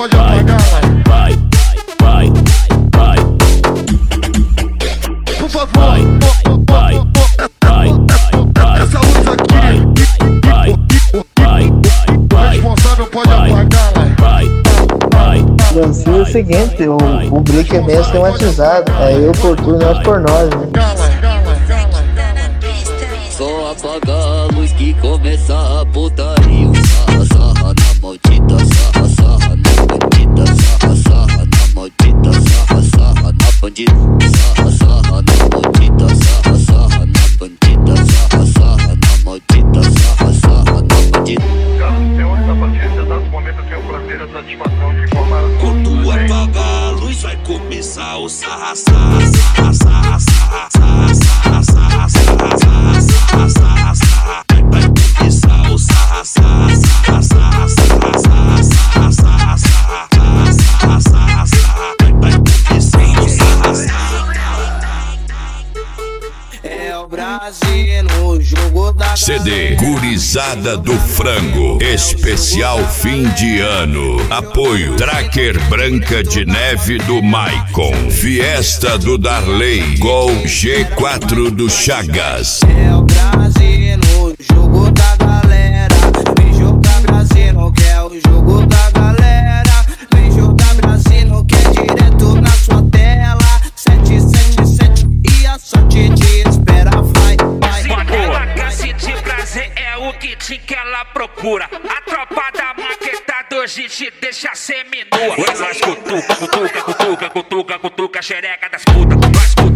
pode apagar. Vai, vai, vai. Por favor, Vai, vai, vai. essa luz aqui, Vai, vai, o responsável pode apagar. vai, vai. Lance é o seguinte, o Brick é mesmo tematizado. É eu por tu, nós por nós, né? Só apagar a luz que começa a putaria. Sarra, sarra na maldita, sarra, sarra na bandida. Sarra, sarra na maldita, sarra, sarra na bandida. Sarra, sarra na maldita, sarra, sarra na bandida. Sarra, sarra na maldita, sarra, sarra na bandida. Caros senhores da paciência, dado momento eu tenho o prazer e a satisfação de informar. Quando apagar a luz vai começar o sarra, sarra, sarra, sarra, sarra, sarra, sarra, sarra, sarra, sarra, sarra, sarra, sarra. Vai começar o sarra, sarra, sarra, sarra, sarra, sarra, sarra, sarra, sarra, sarra, sarra, sarra. Vai começar o sarra, sarra. É o Brasil no jogo da CD Gurizada do Frango, especial fim de ano. Apoio Tracker Branca de Neve do Maicon, Fiesta do Darley, Gol G4 do Chagas. É o Brasil no jogo da galera. Vem jogar Brasil no que é o jogo da galera. Vem jogar Brasil no que é direto na sua tela. 777 e a sorte te espera, vai, vai. Esse de prazer é o kit que ela procura. A tropa da maqueta hoje te deixa seminua. Nós cutuca, cutuca, cutuca, cutuca, cutuca, xereca das putas. Nós cutuca.